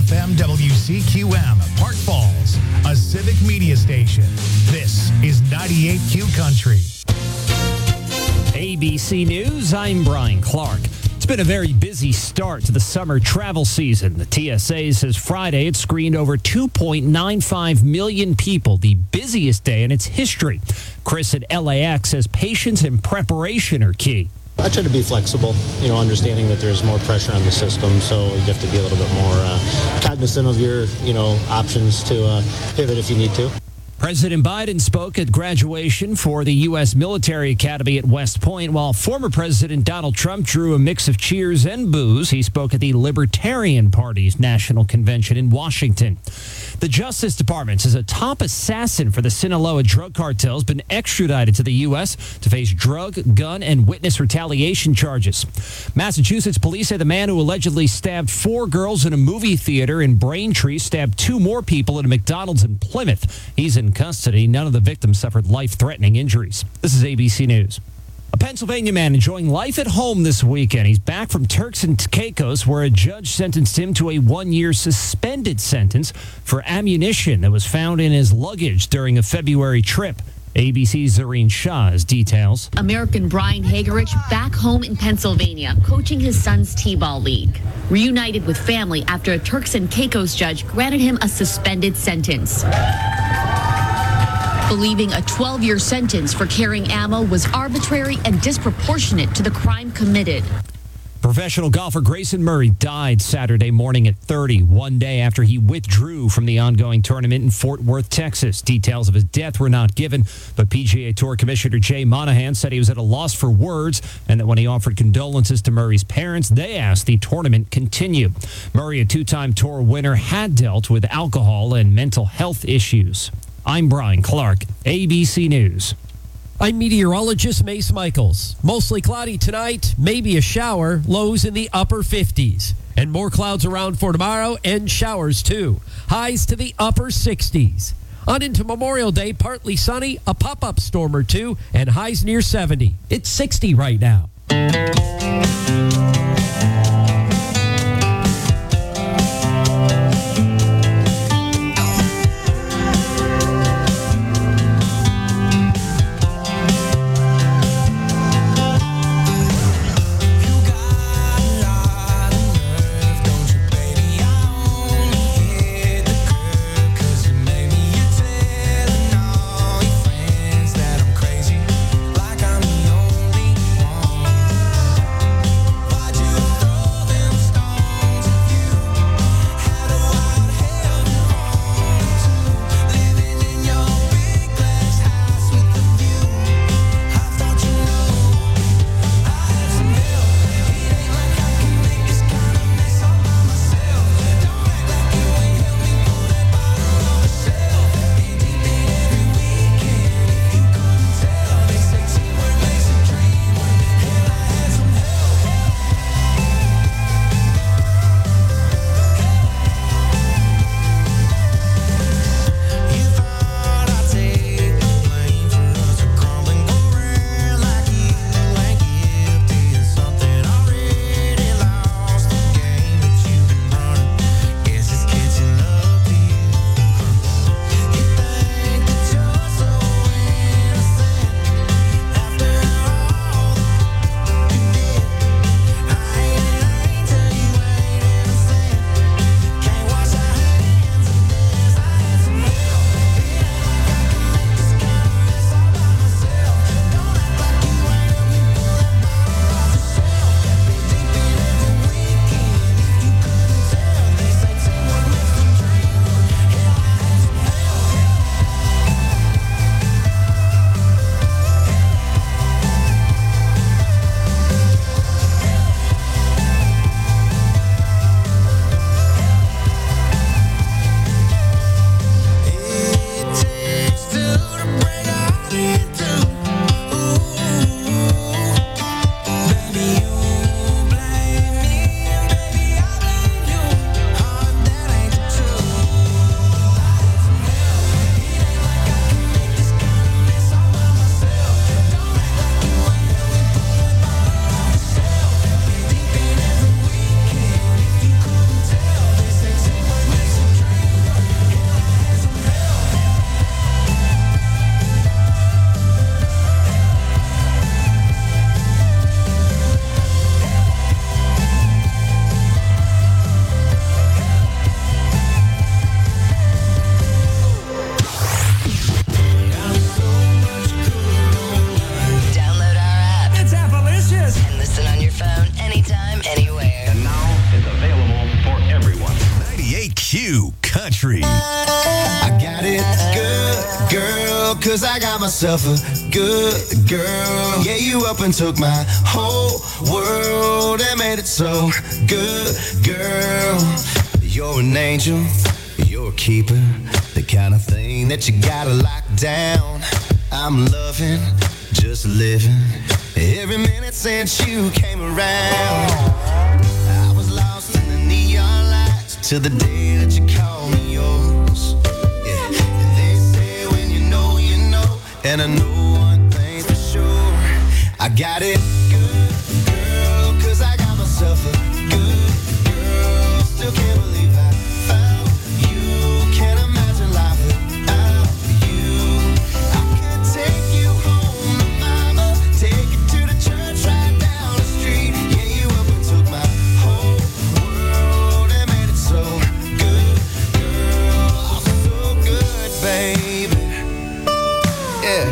FM WCQM, Park Falls, a civic media station. This is 98Q Country. ABC News, I'm Brian Clark. It's been a very busy start to the summer travel season. The TSA says Friday it screened over 2.95 million people, the busiest day in its history. Chris at LAX says patience and preparation are key. I try to be flexible, understanding that there's more pressure on the system, so you have to be a little bit more cognizant of your, options to pivot if you need to. President Biden spoke at graduation for the U.S. Military Academy at West Point, while former President Donald Trump drew a mix of cheers and boos. He spoke at the Libertarian Party's national convention in Washington. The Justice Department says a top assassin for the Sinaloa drug cartel has been extradited to the U.S. to face drug, gun, and witness retaliation charges. Massachusetts police say the man who allegedly stabbed 4 girls in a movie theater in Braintree stabbed 2 more people at a McDonald's in Plymouth. He's in custody. None of the victims suffered life-threatening injuries. This is ABC News. A Pennsylvania man enjoying life at home this weekend. He's back from Turks and Caicos, where a judge sentenced him to a 1-year suspended sentence for ammunition that was found in his luggage during a February trip. ABC's Zareen Shah has details. American Brian Hagerich back home in Pennsylvania, coaching his son's T-ball league. Reunited with family after a Turks and Caicos judge granted him a suspended sentence, believing a 12-year sentence for carrying ammo was arbitrary and disproportionate to the crime committed. Professional golfer Grayson Murray died Saturday morning at 30, one day after he withdrew from the ongoing tournament in Fort Worth, Texas. Details of his death were not given, but PGA Tour Commissioner Jay Monahan said he was at a loss for words and that when he offered condolences to Murray's parents, they asked the tournament continue. Murray, a 2-time tour winner, had dealt with alcohol and mental health issues. I'm Brian Clark, ABC News. I'm meteorologist Mace Michaels. Mostly cloudy tonight, maybe a shower, lows in the upper 50s. And more clouds around for tomorrow and showers too. Highs to the upper 60s. On into Memorial Day, partly sunny, a pop-up storm or two, and highs near 70. It's 60 right now. 'cause I got myself a good girl. Yeah, you up and took my whole world and made it so good, girl. You're an angel, you're a keeper, the kind of thing that you gotta lock down. I'm loving, just living, every minute since you came around. I was lost in the neon lights till the day that you called me yours. Yeah, and they say when you know, you know, and I know one thing's for sure. I got it good, girl, 'cause I got myself a good girl. Still can't believe I found you. Can't imagine life without you. I could take you home to mama, take you to the church right down the street. Yeah, you up and took my whole world and made it so good, girl. Oh, so good, baby. Yeah.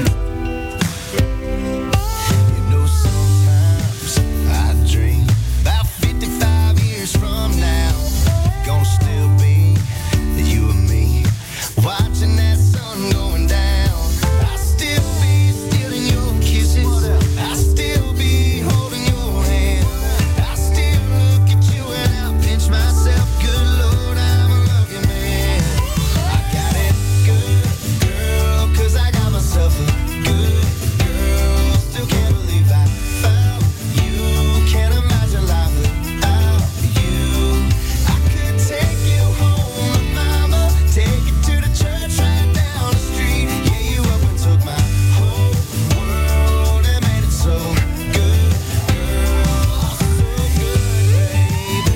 You know, sometimes I dream about 55 years from now, gonna still be you and me, watching that sun going down. I'll still be stealing your kisses, I'll still be holding your hand, I'll still look at you and I'll pinch myself. Good Lord, I'm a love you man. I got it good, girl, 'cause I got myself a good girl. Still can't believe I found you. Can't imagine life without you. I could take you home to mama, take you to the church right down the street. Yeah, you up and took my whole world and made it so good, girl. Oh, so good, baby.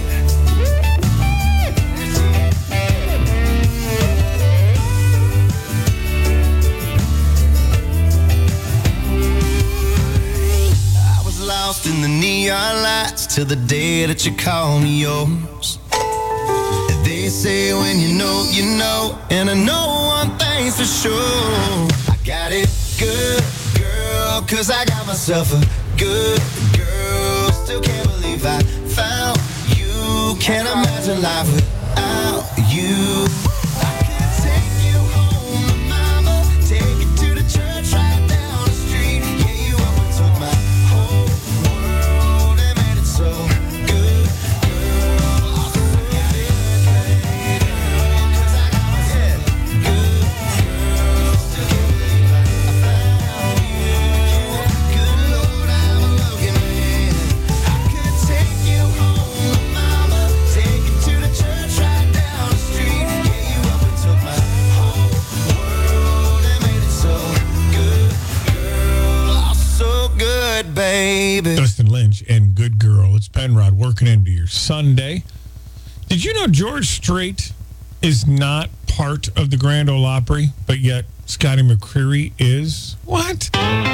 I was lost in the neon lights till the day that you called me yours. They say when you know, you know, and I know one thing's for sure. I got it good, girl, 'cause I got myself a good girl. Still can't believe I found you. Can't imagine life without you. I could take you home to mama, take you to the church right down the street. Yeah, you up and took my whole world and made it so good, girl. Oh, so got it good, girl, 'cause I got myself good girl. Still can't believe I found you. Good Lord, I'm a lucky man. I could take you home to mama, take you to the church right down the street. Yeah, you up and took my whole world and made it so good, girl. Oh, so good, baby. Dustin Lynch and Good Girl. It's Penrod working into your Sunday. Did you know George Strait is not part of the Grand Ole Opry, but yet Scotty McCreery is? What?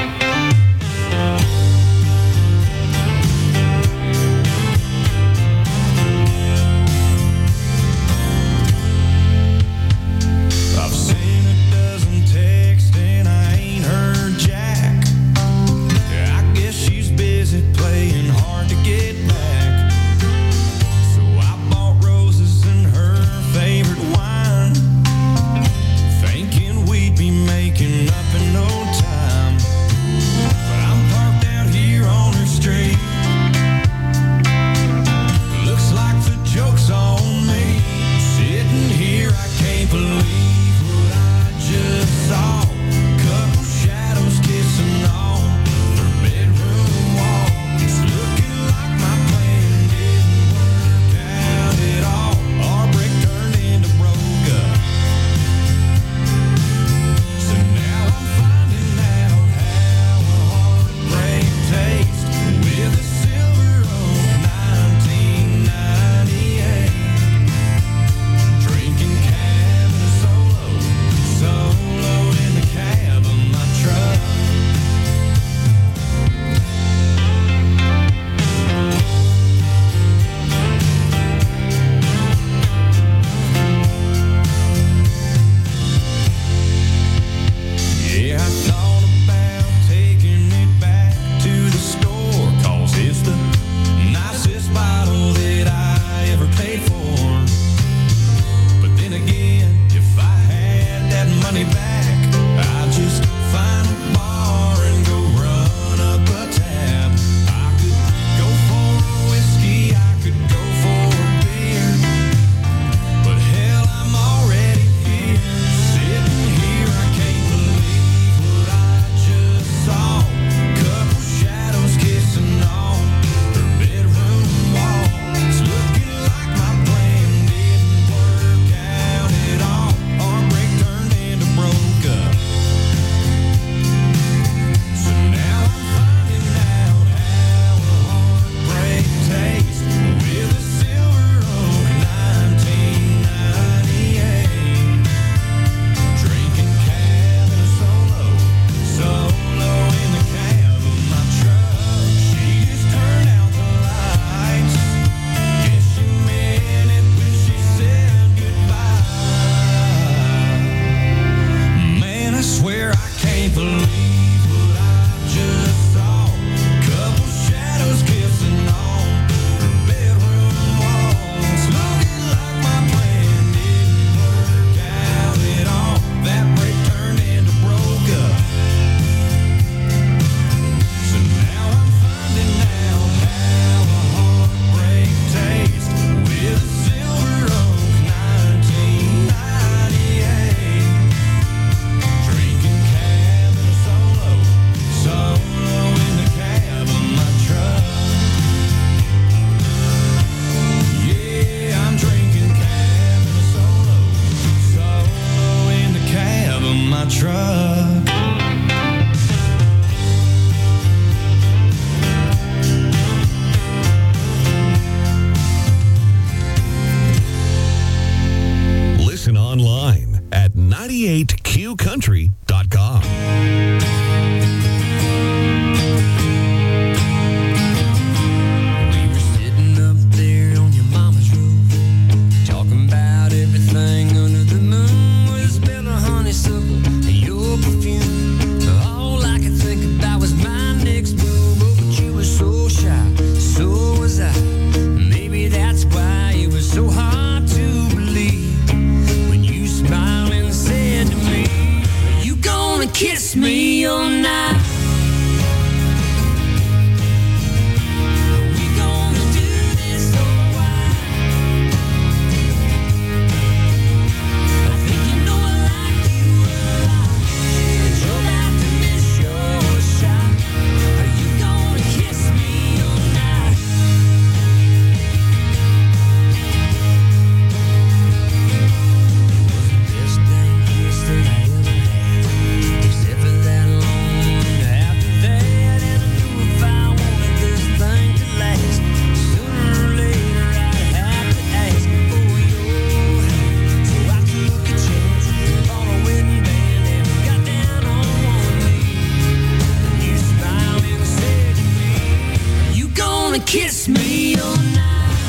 I've seen a dozen texts and I ain't heard Jack. I guess she's busy playing hard to get back. So I bought roses and her favorite wine, thinking we'd be making up in no time. kiss me all night?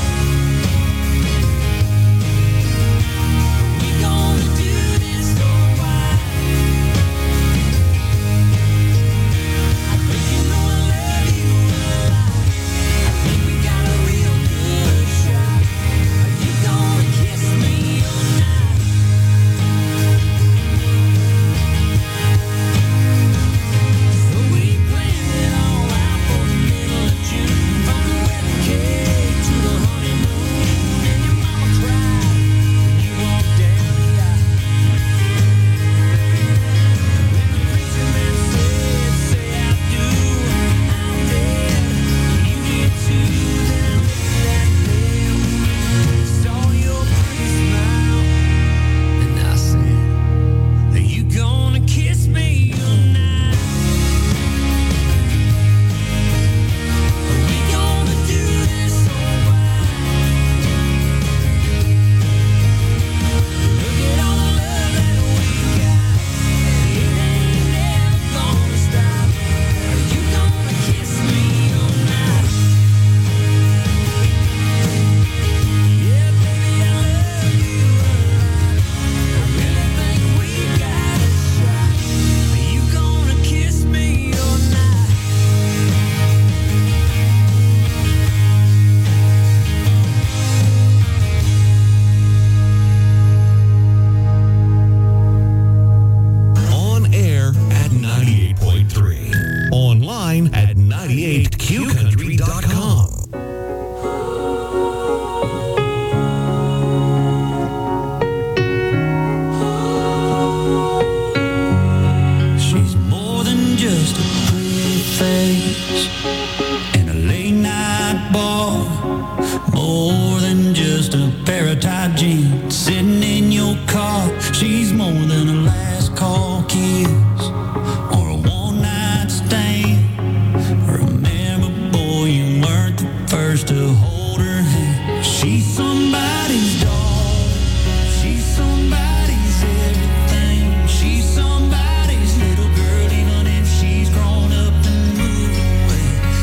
At 98qcountry.com. She's more than just a pretty face in a late night bar, more than just a pair of tight jeans sitting in your car. She's more than a last call kiss or a one night stand. First to hold her hand. She's somebody's dog. She's somebody's everything. She's somebody's little girl, even if she's grown up and moved away.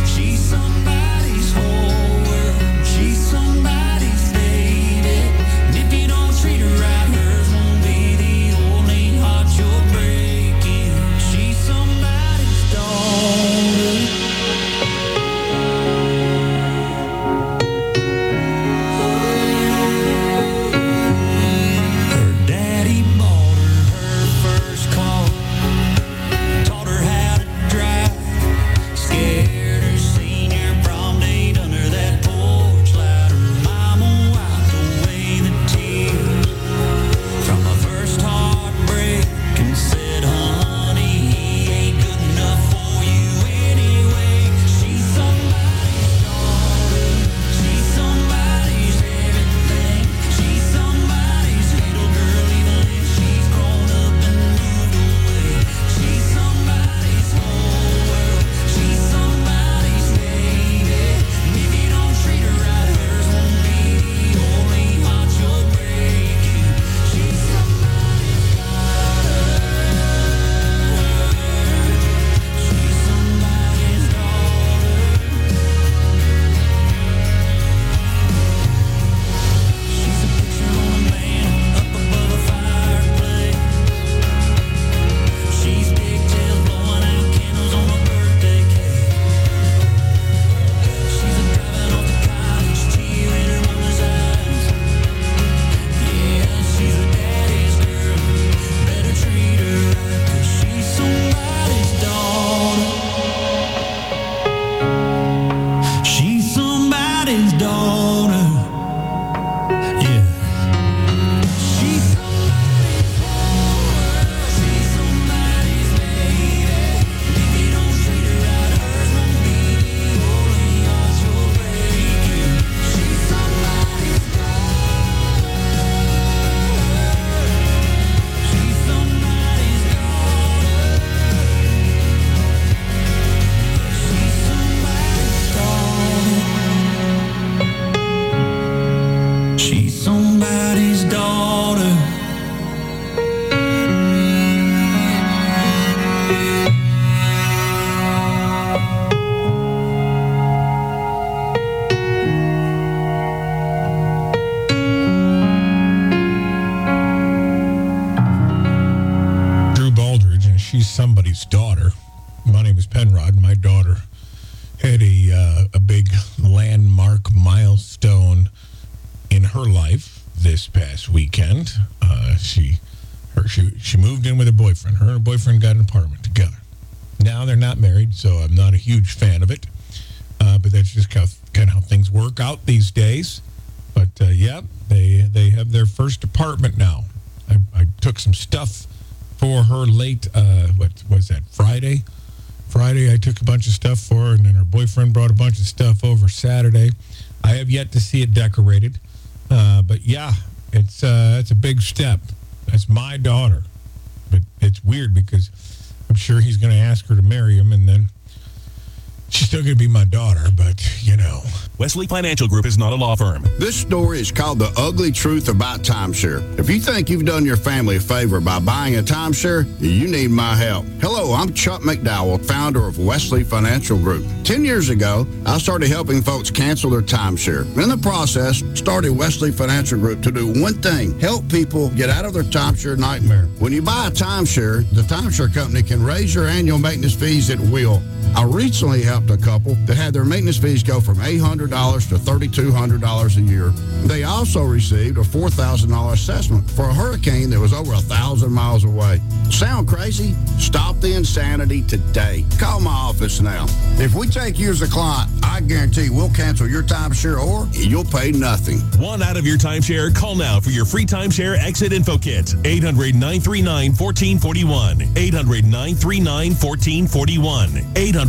My name is Penrod. My daughter had a big landmark milestone in her life this past weekend. She moved in with her boyfriend. Her and her boyfriend got an apartment together. Now they're not married, so I'm not a huge fan of it. But that's just kind of how things work out these days. But yeah, they have their first apartment now. I took some stuff for her late. What was that? Friday. I took a bunch of stuff for her, and then her boyfriend brought a bunch of stuff over Saturday. I have yet to see it decorated, but yeah, it's a big step. That's my daughter, but it's weird because I'm sure he's going to ask her to marry him, and then she's still going to be my daughter, but, you know. Wesley Financial Group is not a law firm. This story is called The Ugly Truth About Timeshare. If you think you've done your family a favor by buying a timeshare, you need my help. Hello, I'm Chuck McDowell, founder of Wesley Financial Group. 10 years ago, I started helping folks cancel their timeshare. In the process, started Wesley Financial Group to do one thing, help people get out of their timeshare nightmare. When you buy a timeshare, the timeshare company can raise your annual maintenance fees at will. I recently helped a couple that had their maintenance fees go from $800 to $3,200 a year. They also received a $4,000 assessment for a hurricane that was over 1,000 miles away. Sound crazy? Stop the insanity today. Call my office now. If we take you as a client, I guarantee we'll cancel your timeshare or you'll pay nothing. Want out of your timeshare? Call now for your free timeshare exit info kit. 800-939-1441. 800-939-1441.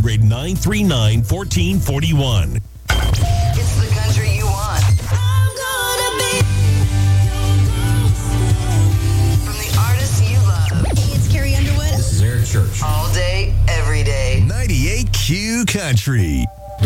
800-939-1441. It's the country you want. I'm gonna be your ghost. From the artists you love. Hey, it's Carrie Underwood. This is Eric Church. All day, every day. 98Q Country.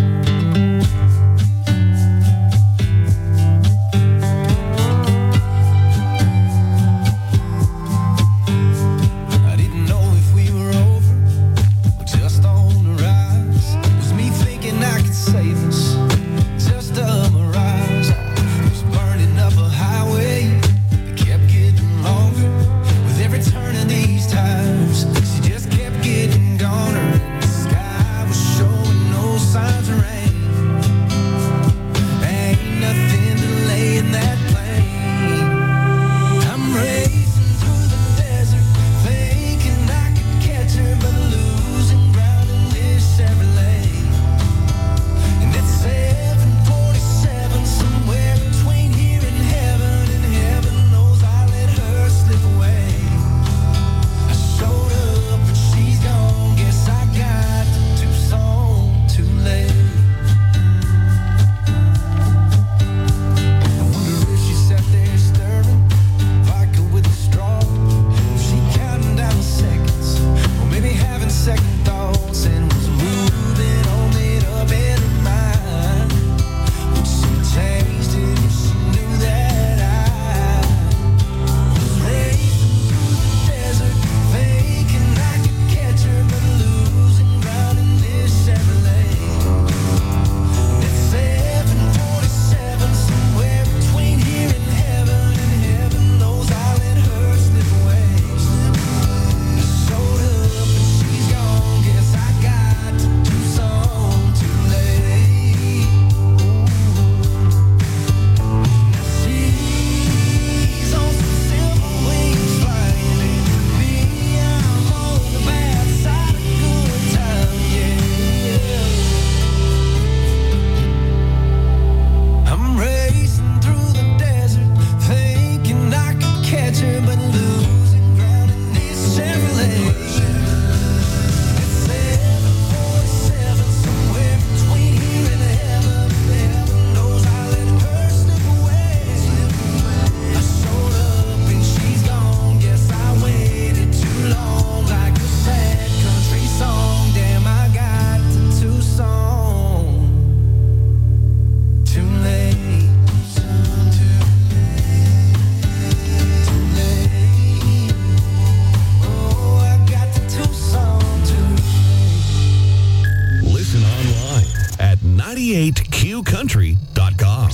qcountry.com.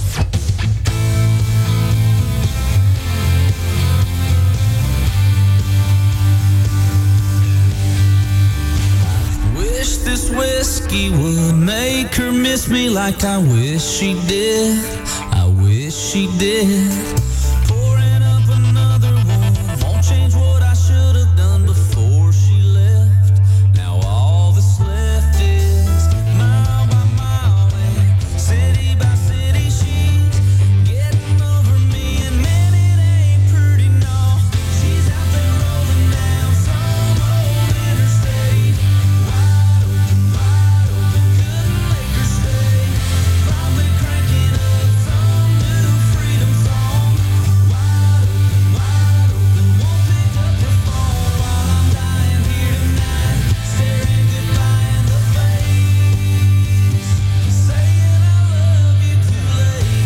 this whiskey would make her miss me like I wish she did. I wish she did. Pouring up another one won't change what I should have done before she left. Now all that's left is mile by mile and city by city. She's getting over me, and man, it ain't pretty, no. She's out there rolling down some old interstate. Wide open, couldn't make her stay. Probably cranking up some new freedom song. Wide open, won't pick up her phone while I'm dying here tonight, staring goodbye in the face, saying I love you too late.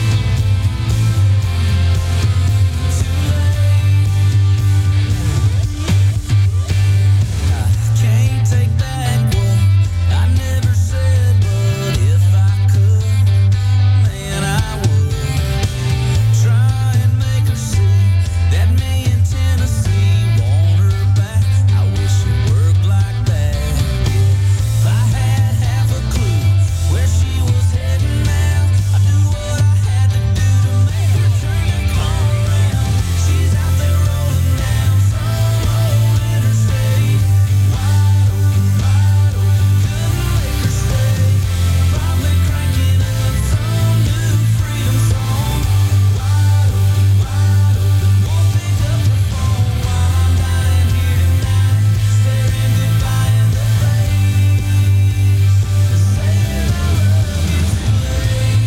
Can't take back what I never said, but if I could, man, I would. Try and make her see that me in Tennessee want her back. I wish it worked like that. If I had half a clue where she was heading now, I'd do what I had to do to make her turn and come around. She's out there rolling down some old interstate. Wide open, couldn't make her stay. Probably cranking up some new freedom song. Wide open, won't pick up her phone while I'm dying here tonight, staring goodbye in the face, saying I love you too late.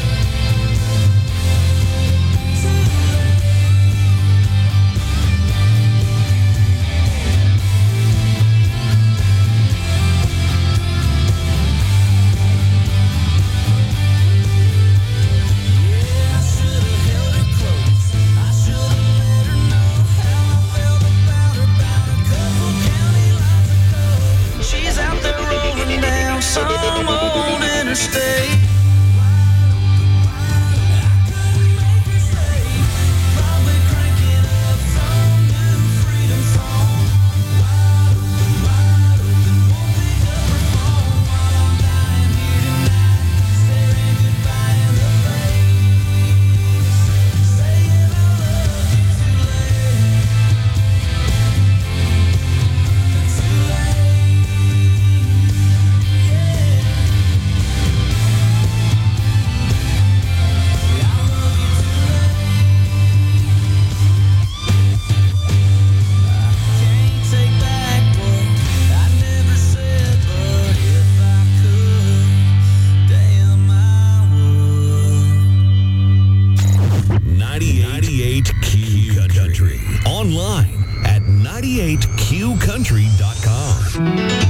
I should have held her close. I should have let her know how I felt about her about a couple county lines ago. She's out there rolling down some old interstate. I couldn't make her stay. Probably cranking up some new freedom song. Wide open, won't pick up her phone while I'm dying here tonight, staring goodbye in the face, saying I love you too late. Too late. Yeah. I love you too late. Can't take back what I never said, but if I could, damn I would. 98 Q Country. Online at 98QCountry.com.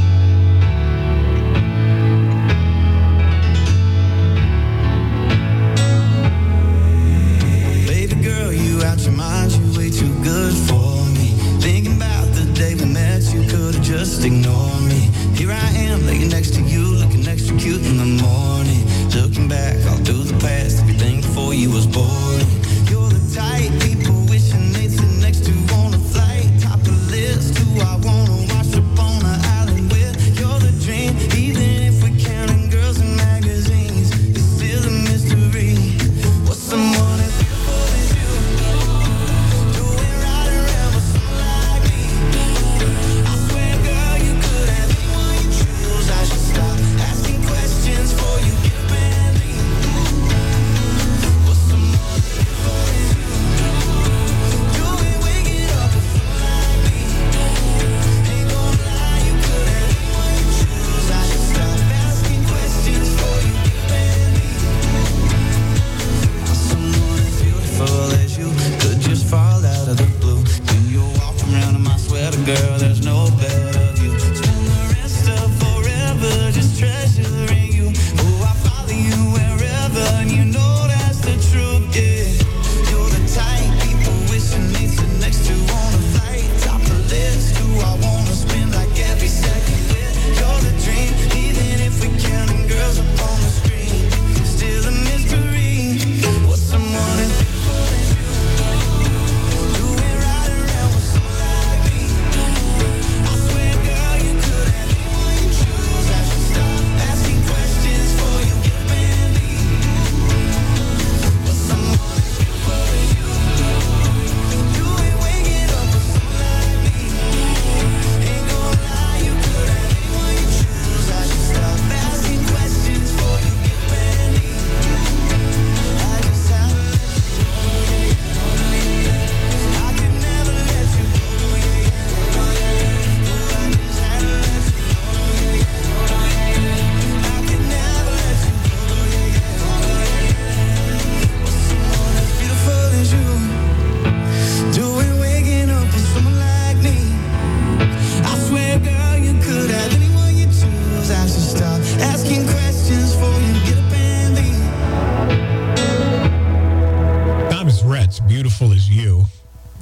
Baby girl, you out your mind, you way too good for me. Thinking about the day we met, you could've just ignored me. Here I am, laying next to you, looking extra cute in the morning. Looking back all through the past, everything before you was boring. You're the type people wishing they'd sit next to on a flight. Top of the list, who I wanna wash up on an island with. You're the dream, even if we're counting girls in magazines. It's still a mystery. What's someone as beautiful as you doing right around with someone like me? I swear, girl, you could have anyone you choose. I should stop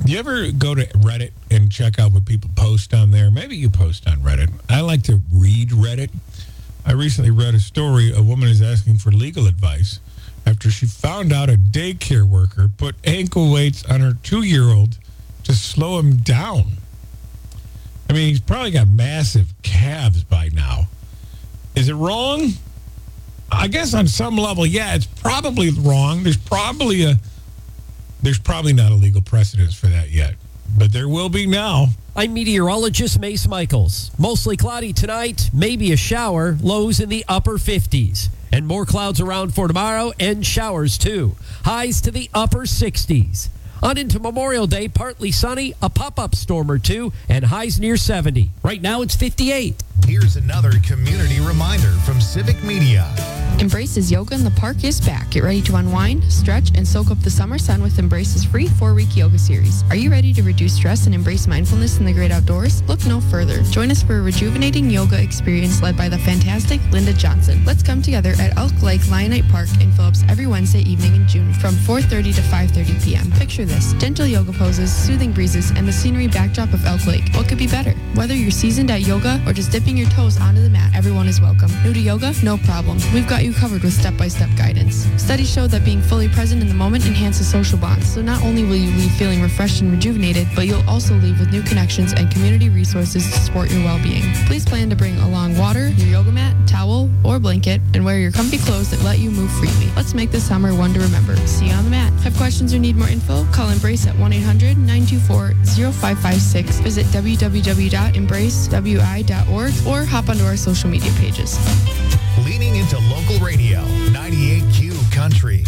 You ever go to Reddit and check out what people post on there? Maybe you post on Reddit. I like to read Reddit. I recently read a story. A woman is asking for legal advice after she found out a daycare worker put ankle weights on her 2-year-old to slow him down. I mean, he's probably got massive calves by now. Is it wrong? I guess on some level, yeah, it's probably wrong. There's probably not a legal precedence for that yet, but there will be now. I'm meteorologist Mace Michaels. Mostly cloudy tonight, maybe a shower, lows in the upper 50s. And more clouds around for tomorrow and showers too. Highs to the upper 60s. On into Memorial Day, partly sunny, a pop-up storm or two, and highs near 70. Right now it's 58. Here's another community reminder from Civic Media. Embrace's Yoga in the Park is back. Get ready to unwind, stretch, and soak up the summer sun with Embrace's free 4-week yoga series. Are you ready to reduce stress and embrace mindfulness in the great outdoors? Look no further. Join us for a rejuvenating yoga experience led by the fantastic Linda Johnson. Let's come together at Elk Lake Lionite Park in Phillips every Wednesday evening in June from 4:30 to 5:30 p.m. Picture this: gentle yoga poses, soothing breezes, and the scenery backdrop of Elk Lake. What could be better? Whether you're seasoned at yoga or just dipping your toes onto the mat, everyone is welcome. New to yoga? No problem. We've got you covered with step-by-step guidance. Studies show that being fully present in the moment enhances social bonds. So not only will you leave feeling refreshed and rejuvenated, but you'll also leave with new connections and community resources to support your well-being. Please plan to bring along water, your yoga mat, towel, or blanket, and wear your comfy clothes that let you move freely. Let's make this summer one to remember. See you on the mat. Have questions or need more info? Call Embrace at 1-800-924-0556. Visit www.embracewi.org or hop onto our social media pages. Leaning into local radio, 98Q Country.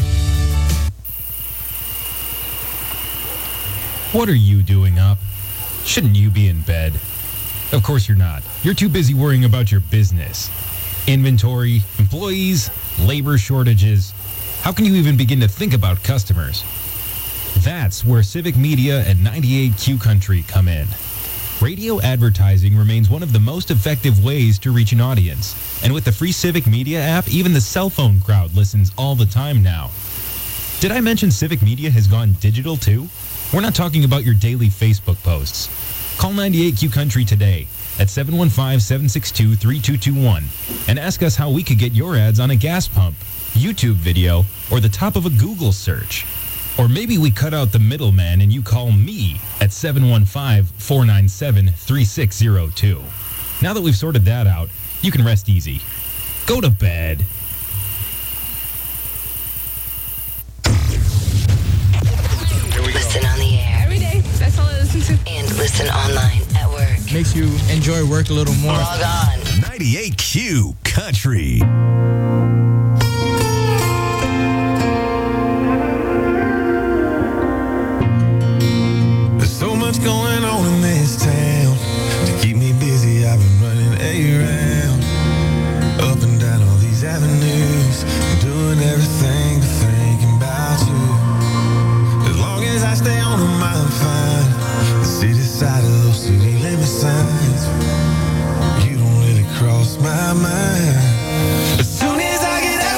What are you doing up? Shouldn't you be in bed? Of course you're not. You're too busy worrying about your business. Inventory, employees, labor shortages. How can you even begin to think about customers? That's where Civic Media and 98Q Country come in. Radio advertising remains one of the most effective ways to reach an audience. And with the free Civic Media app, even the cell phone crowd listens all the time now. Did I mention Civic Media has gone digital too? We're not talking about your daily Facebook posts. Call 98Q Country today at 715-762-3221 and ask us how we could get your ads on a gas pump, YouTube video, or the top of a Google search. Or maybe we cut out the middleman and you call me at 715-497-3602. Now that we've sorted that out, you can rest easy. Go to bed. Listen on the air. Every day. That's all I listen to. And listen online at work. Makes you enjoy work a little more. Log on. 98Q Country. So much going on in this town. To keep me busy, I've been running around. Up and down all these avenues. Doing everything but thinking about you. As long as I stay on them, I'm fine. The city side of those city limit signs. You don't really cross my mind. As soon as I get out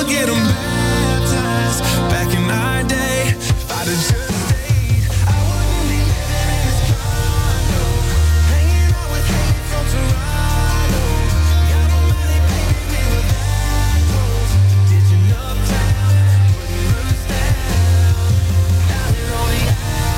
still get them baptized. Back in our day, if I'd have just stayed, I wouldn't be living in this condo, hanging out with Kate from Toronto. Got my money painted me with black rose, ditching uptown, putting roots down, down here on the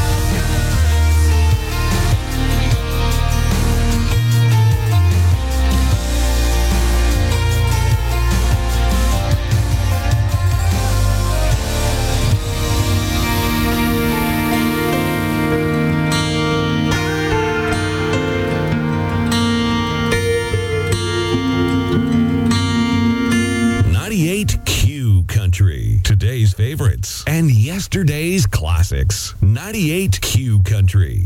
Q Country. Today's favorites and yesterday's classics. 98 Q Country.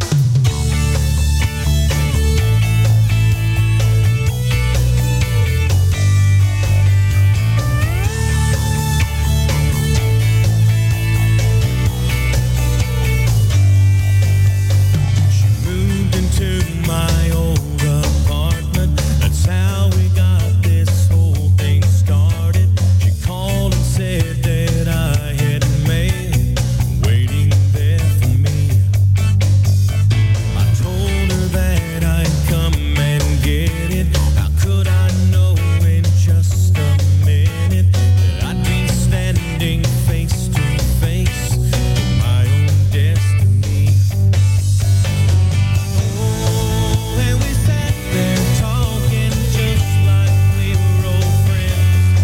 She moved into my old apartment. That's how we got this whole thing started. She called and said that I had mail waiting there for me. I told her that I'd come and get it. How could I know in just a minute that I'd be standing face to face with my own destiny? Oh, and we sat there talking just like we were old friends.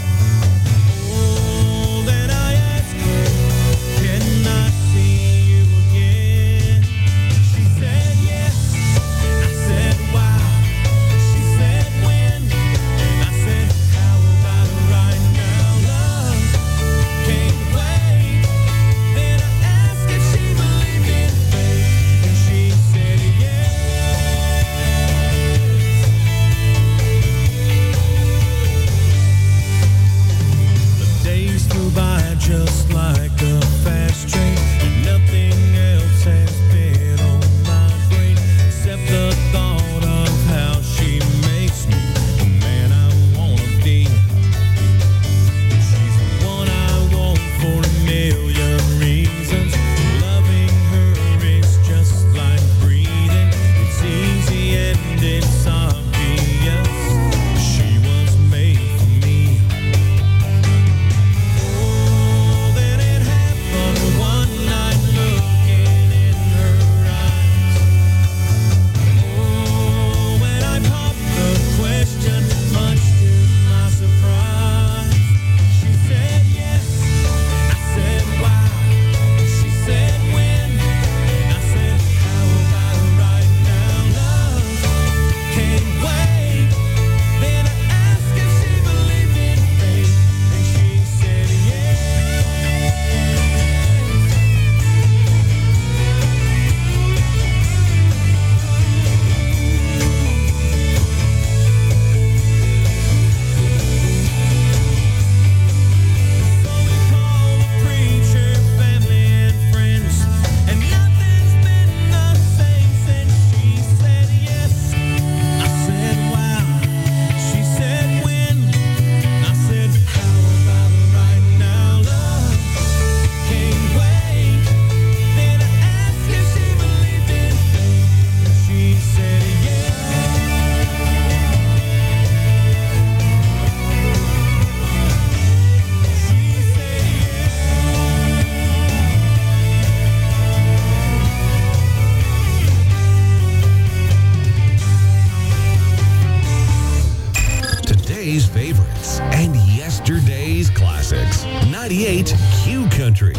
Oh, then I asked her, can I see you again? She said yes. I said wow. She said when? And I said how about right now? Love can't wait. Then I asked if she believed in fate, and she said yes. The days flew by just like a fast train, and nothing else has been on my brain except the thought of how she makes me the man I wanna be. She's the one I want for a million reasons. Loving her is just like breathing. It's easy and it's obvious. She was made for me. Oh, then it happened one night, looking in her eyes. Oh, when I popped the question, much to my surprise, she said yes. I said wow. She said when? And I said how about right now? Love can't wait. Then I asked if she believed in fate, and she said yes. So we called the preacher, family and friends, and nothing's been the same since she said yes. I said wow. She said when? I said how about right now? Love can't wait. Then I asked if she believed in fate, and she said yes. She said Today's favorites and yesterday's classics. 98 Q Country.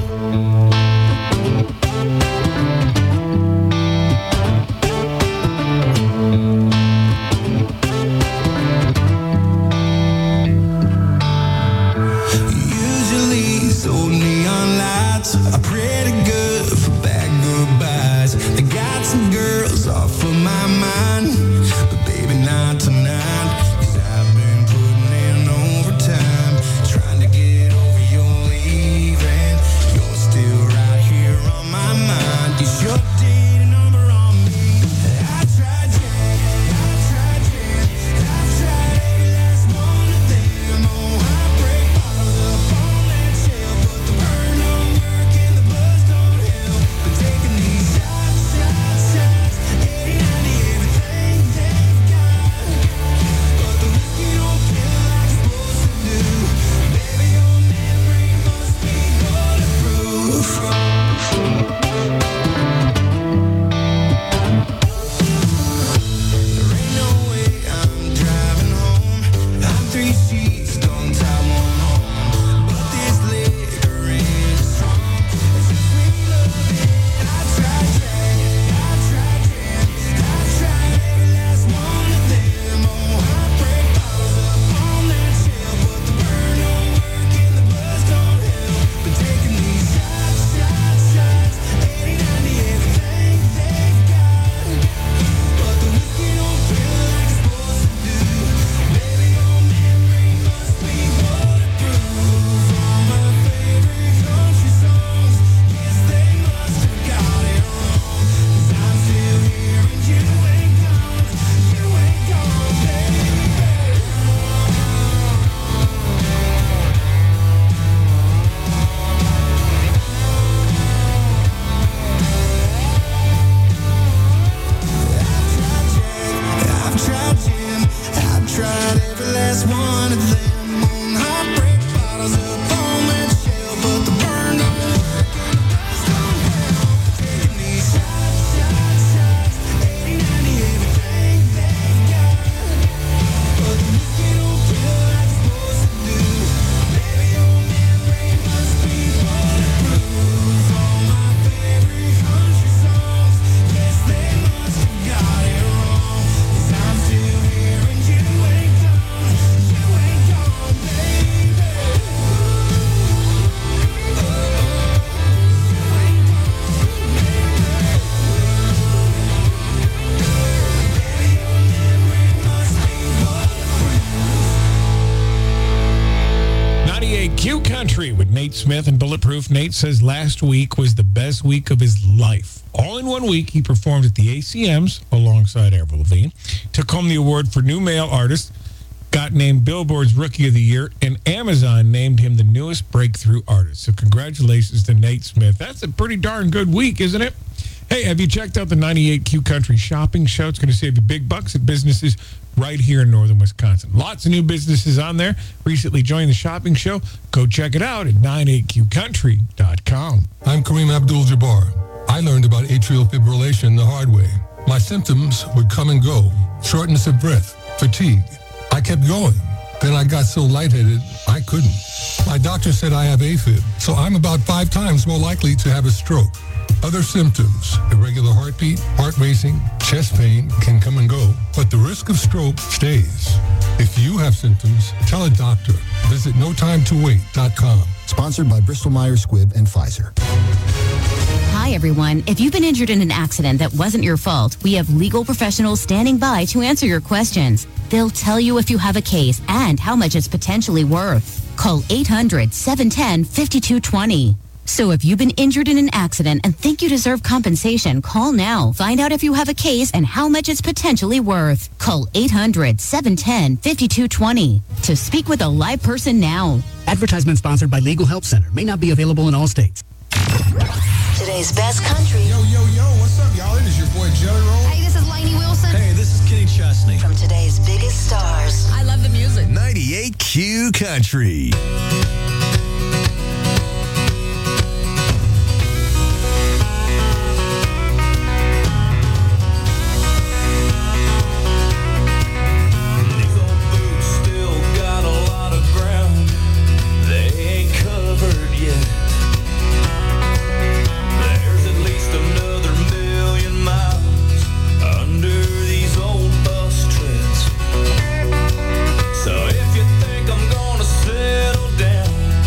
usually these old neon lights are pretty good for bad goodbyes. They got some girls off of my mind, but baby not tonight. 'Cause I've been putting in overtime, trying to get over your leaving. You're still right here on my mind. You sure did a number on me. I tried, yeah, I tried, yeah, I tried every last one of them. Oh, heartbreak bottles Q Country with Nate Smith and Bulletproof. Nate says last week was the best week of his life. All in one week, he performed at the ACMs alongside Avril Lavigne, took home the award for New Male Artist, got named Billboard's Rookie of the Year, and Amazon named him the newest breakthrough artist. So congratulations to Nate Smith. That's a pretty darn good week, isn't it? Hey, have you checked out the 98Q Country Shopping Show? It's going to save you big bucks at businesses right here in northern Wisconsin. Lots of new businesses on there. Recently joined the shopping show. Go check it out at 98qcountry.com. I'm Kareem Abdul-Jabbar. I learned about atrial fibrillation the hard way. My symptoms would come and go. Shortness of breath, fatigue. I kept going. Then I got so lightheaded, I couldn't. My doctor said I have AFib, so I'm about 5 times more likely to have a stroke. Other symptoms, irregular heartbeat, heart racing, chest pain can come and go, but the risk of stroke stays. If you have symptoms, tell a doctor. Visit NoTimeToWait.com. Sponsored by Bristol-Myers Squibb and Pfizer. Hi, everyone. If you've been injured in an accident that wasn't your fault, we have legal professionals standing by to answer your questions. They'll tell you if you have a case and how much it's potentially worth. Call 800-710-5220. So if you've been injured in an accident and think you deserve compensation, call now. Find out if you have a case and how much it's potentially worth. Call 800-710-5220 to speak with a live person now. Advertisement sponsored by Legal Help Center. May not be available in all states. Today's best country. Yo, what's up, y'all? It is your boy Jelly Roll. Hey, this is Lainey Wilson. Hey, this is Kenny Chesney. From today's biggest stars. I love the music. 98Q Country. So if you think I'm gonna settle down,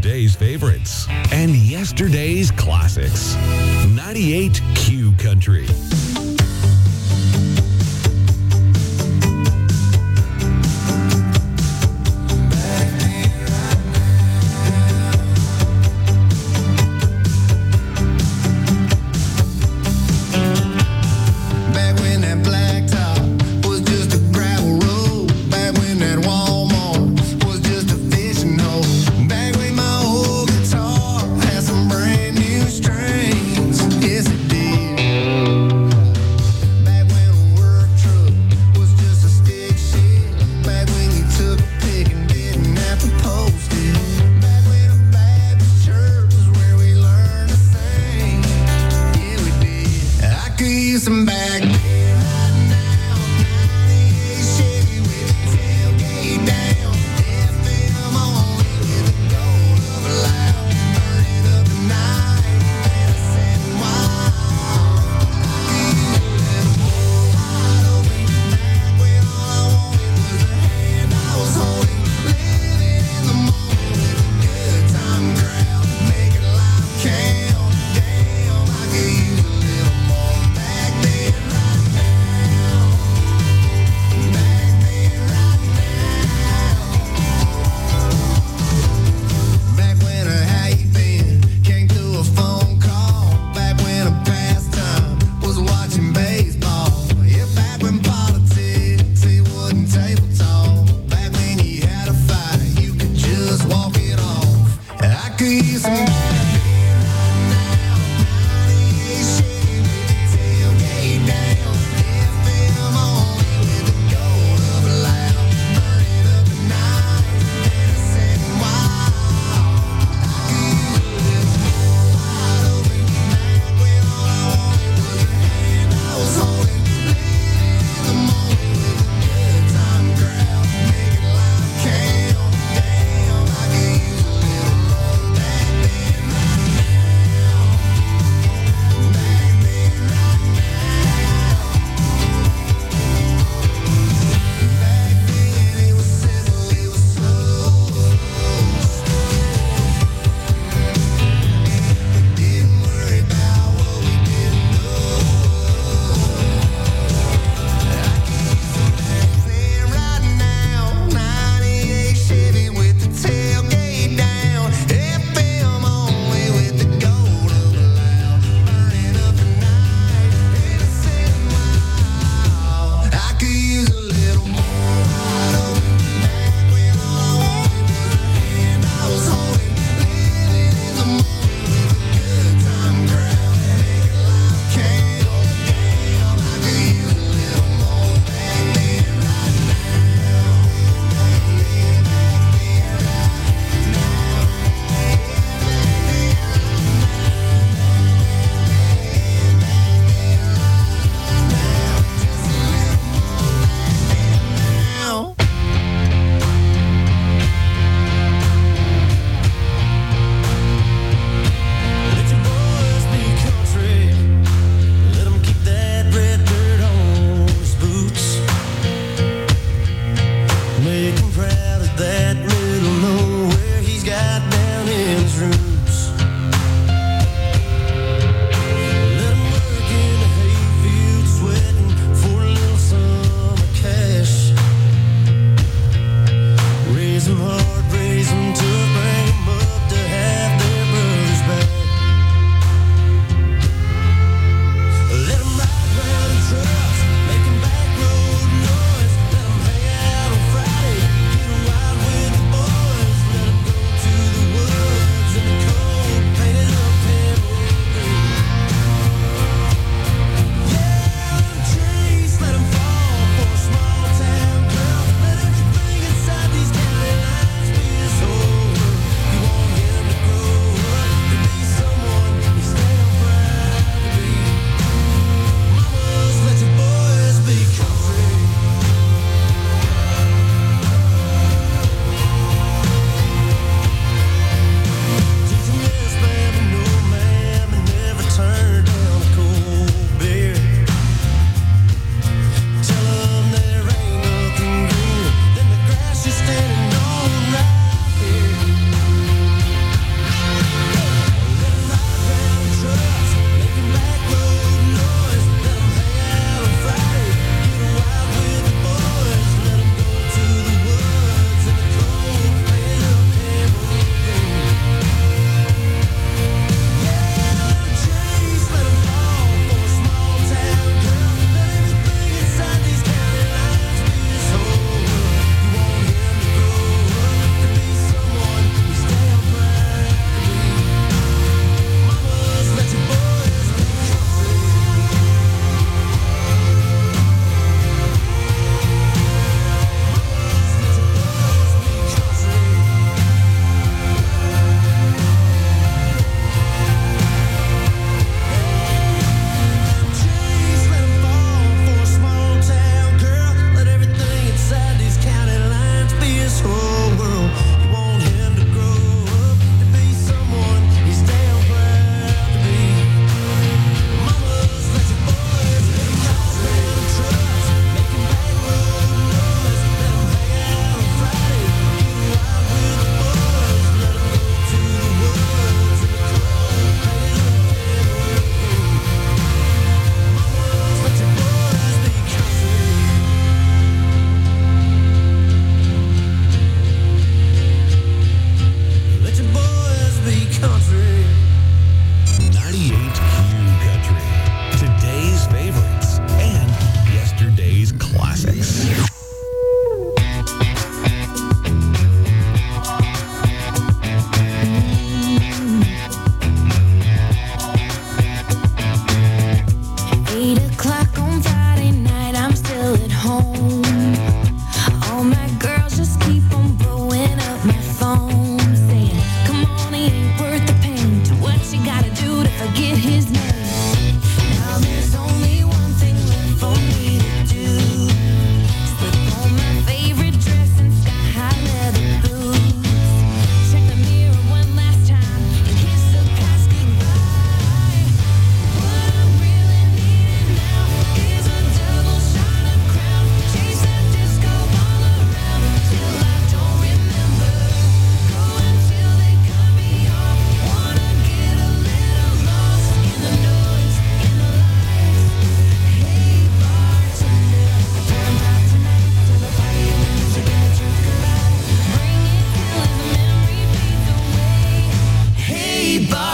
today's favorites and yesterday's classics. 98 Q Country. Back when that blacktop was just a gravel road. Back when that Walmart was just a fishing hole. Back when my old guitar had some brand new strings. Yes, it did. Back when a work truck was just a stick shift. Back when you took a pick and didn't have to post it. Back when a Baptist church was where we learned to sing. Yeah, we did. I could use some back. Back when a how you been came through a phone call. Back when a pastime was watching baseball. Yeah, back when politics it wasn't table talk. Back when you had a fight, you could just walk it off. And I could use some. Speed Bar.